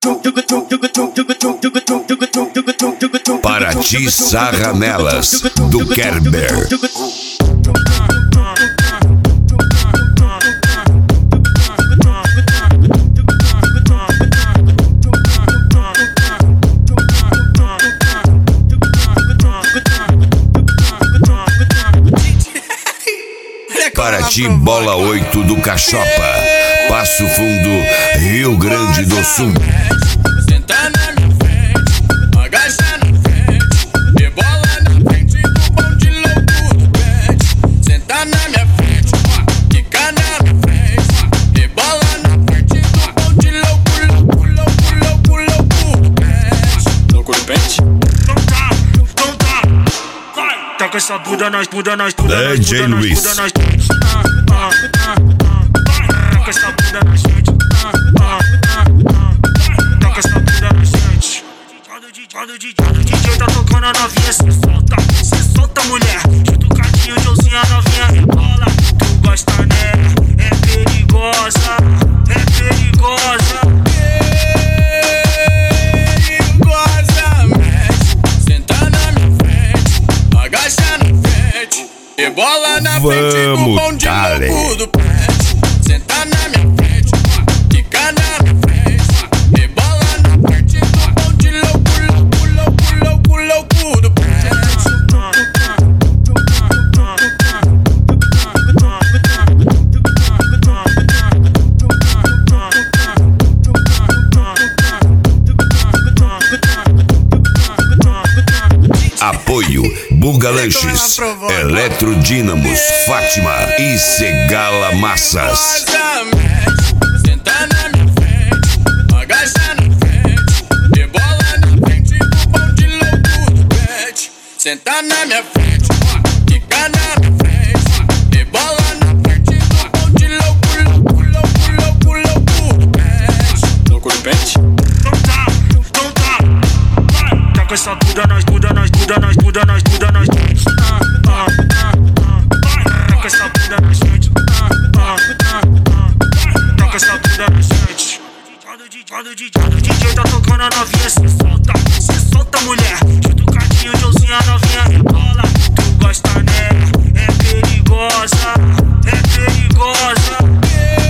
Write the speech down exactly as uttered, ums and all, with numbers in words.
Paraty Sarramelas, do Kerber. Paraty Bola oito do Cachopa, Passo Fundo, Rio Grande do Sul. Senta na minha frente, agacha na frente, rebola na frente do pão de louco do pet. Senta na minha frente, fica na minha frente, rebola na frente do pão de louco, louco, louco, louco, louco do pet. Louco do pet? Não tá, não tá, vai. Taca essa bunda nas bunda nas bunda nas D J Luiz. Toca essa bunda na gente, toca essa bunda na gente. Quando o D J tá tocando a novinha, cê solta, cê solta mulher. Jutucadinho de oncinha novinha rebola. Tu gosta nela, é perigosa, é perigosa. Perigosamente, senta na minha frente, agacha na frente, rebola na frente do pão de louco do pet. Senta na minha frente, fica na minha frente, rebola na frente do pão de louco, louco, louco, louco, louco do pet. Apoio Buga Lanches, Eletrodínamos, Fátima e Segala Massas. Senta na minha frente, agacha na frente, rebola na frente do pão de louco do pet. Senta na minha frente, fica na minha frente, rebola na frente do pão de louco, louco, louco, louco, louco do pet. Louco do pet? Não tá, não tá, vai. Taca essa bunda nas bunda nas bunda nas bunda nas bunda nas bunda. Toca essa bunda na gente, toca essa bunda na gente. Quando o D J tá tocando a novinha, cê solta, cê solta mulher. Jutucadinho de oncinha novinha rebola. Tu gosta nela, é perigosa, é perigosa.